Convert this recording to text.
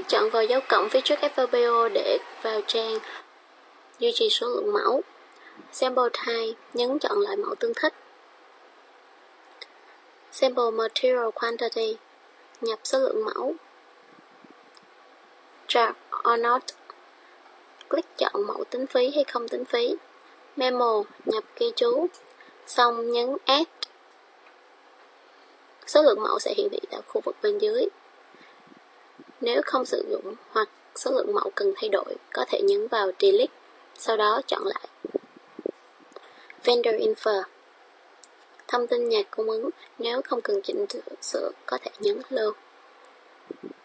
Chọn vào dấu cộng phía trước FLPO để vào trang duy trì số lượng mẫu. Sample type, nhấn chọn lại mẫu tương thích. Sample material quantity, nhập số lượng mẫu. Charge or not, click chọn mẫu tính phí hay không tính phí. Memo, nhập ghi chú. Xong nhấn Add. Số lượng mẫu sẽ hiển thị tại khu vực bên dưới. Nếu không sử dụng hoặc số lượng mẫu cần thay đổi, có thể nhấn vào Delete, sau đó chọn lại. Vendor Info, thông tin nhà cung ứng, nếu không cần chỉnh sửa có thể nhấn Low.